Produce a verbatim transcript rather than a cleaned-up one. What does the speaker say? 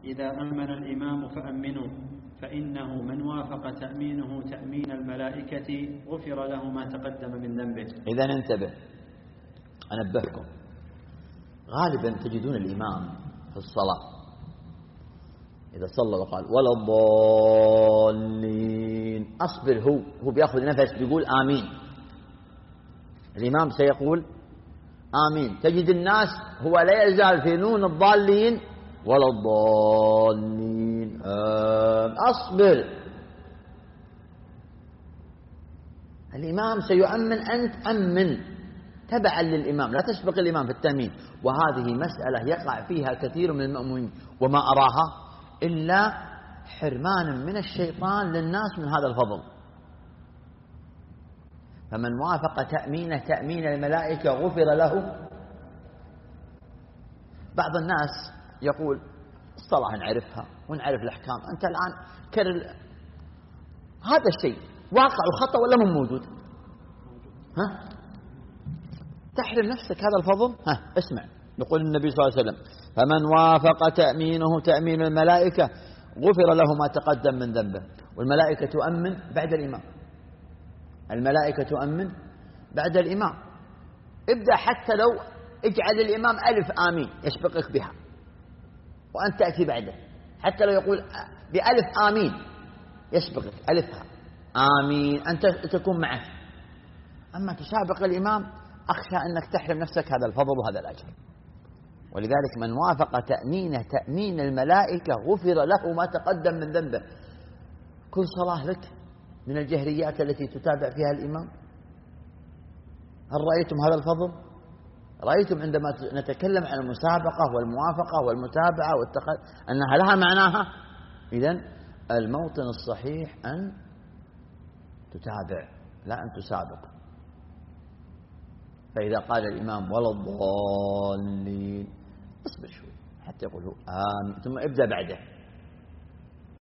إذا أمن الإمام فأمنوا، فإنه من وافق تأمينه تأمين الملائكة غفر له ما تقدم من ذنبه. إذن انتبه، أنبهكم، غالبا تجدون الإمام في الصلاة إذا صلى وقال ولا الضالين أصبر، هو هو بيأخذ نفس بيقول آمين، الإمام سيقول آمين، تجد الناس هو لا يزال في نون الضالين ولا الضالين آه أصبر. الإمام سيؤمن، أنت أمن تبعا للإمام، لا تسبق الإمام في التأمين. وهذه مسألة يقع فيها كثير من المأمومين، وما أراها إلا حرمان من الشيطان للناس من هذا الفضل. فمن وافق تأمين تأمين الملائكة غفر له. بعض الناس يقول الصلاة نعرفها ونعرف الأحكام، أنت الآن كرر هذا الشيء واقع وخطأ ولا من موجود؟ ها؟ تحرم نفسك هذا الفضل؟ ها اسمع، يقول النبي صلى الله عليه وسلم فمن وافق تأمينه تأمين الملائكة غفر له ما تقدم من ذنبه. والملائكة تؤمن بعد الإمام، الملائكة تؤمن بعد الإمام. ابدأ حتى لو اجعل الإمام ألف آمين يسبقك بها وأنت تأتي بعده، حتى لو يقول بألف آمين يسبقك ألفها آمين أنت تكون معه. أما تسابق الإمام أخشى أنك تحرم نفسك هذا الفضل وهذا الأجر. ولذلك من وافق تأمينه تأمين الملائكة غفر له ما تقدم من ذنبه. كل صلاة لك من الجهريات التي تتابع فيها الإمام. هل رأيتم هذا الفضل؟ رأيتم عندما نتكلم عن المسابقة والموافقة والمتابعة والتخ... أنها لها معناها؟ إذن الموطن الصحيح أن تتابع لا أن تسابق. فإذا قال الإمام ولا الضالين اصبر شوي حتى يقول هو آمين ثم ابدأ بعده.